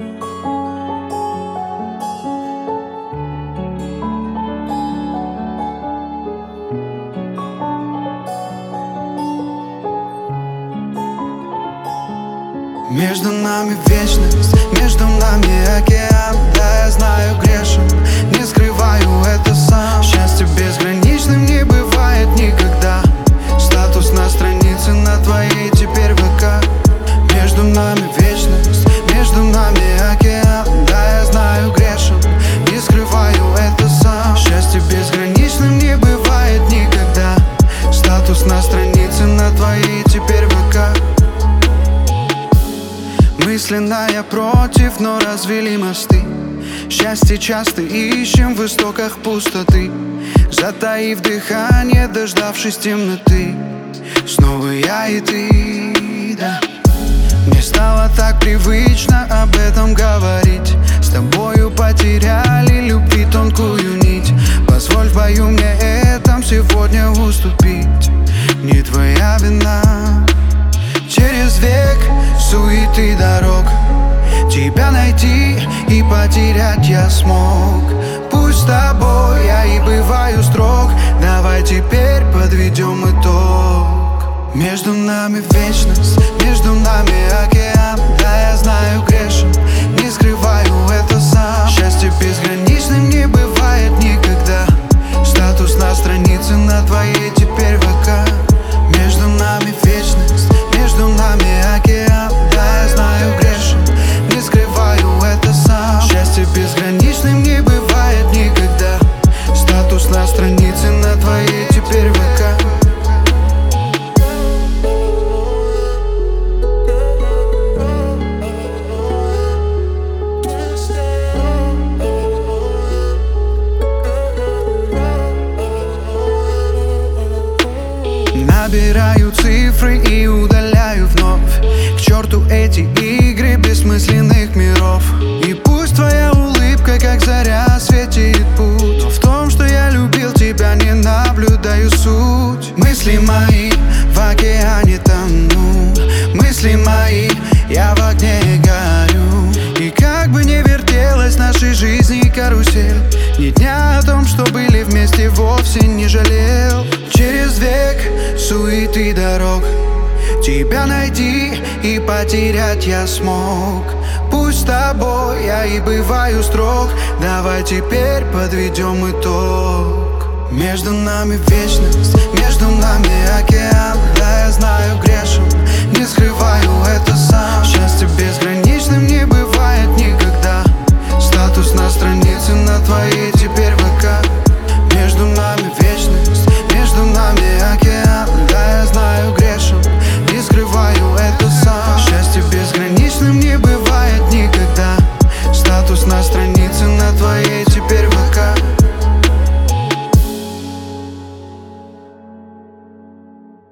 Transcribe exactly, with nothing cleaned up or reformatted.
Между нами вечность, между нами океан. Да, я знаю, грешен, не скрываю это сам. Счастье безграничным не бывает никогда. Статус на странице на твоей теперь ВК. Между нами вечность, между нами океан. Да, я знаю, грешен, не скрываю это сам. Счастье безграничным не бывает никогда. Статус на странице на твоей теперь ВК. Мысленно я против, но развели мосты. Счастье часто ищем в истоках пустоты, затаив дыхание, дождавшись темноты. Снова я и ты, да. Мне стало так привычно об этом говорить. С тобою потеряли любви тонкую нить. Позволь в бою мне этом сегодня уступить. Не твоя вина. Через век суеты дорог тебя найти и потерять я смог. Пусть с тобой я и бываю строг. Давай теперь подведем итог. Между нами вечность, между нами океан. Да, я знаю, грешен, не скрываю это сам. Счастье безграничным не бывает никогда. Статус на странице на твоей теперь ВК. Между нами вечность, между нами океан. Да, я знаю, грешен, не скрываю это сам. Счастье безграничным не бывает никогда. Статус на странице на твоей теперь ВК. Набираю цифры и удаляю вновь. К черту эти игры бессмысленных миров. И пусть твоя улыбка, как заря, светит путь, но в том, что я любил тебя, не наблюдаю суть. Мысли мои в океане тону. Мысли мои, я в огне горю. И как бы не вертелась нашей жизни карусель, ни дня о том, что были вместе, вовсе не жалел. Через век суеты дорог тебя найти и потерять я смог. Пусть с тобой я и бываю строг. Давай теперь подведем итог. Между нами вечность, между нами океан. Да, я знаю, грешен, не скрываю это сам. Счастье безграничным не бывает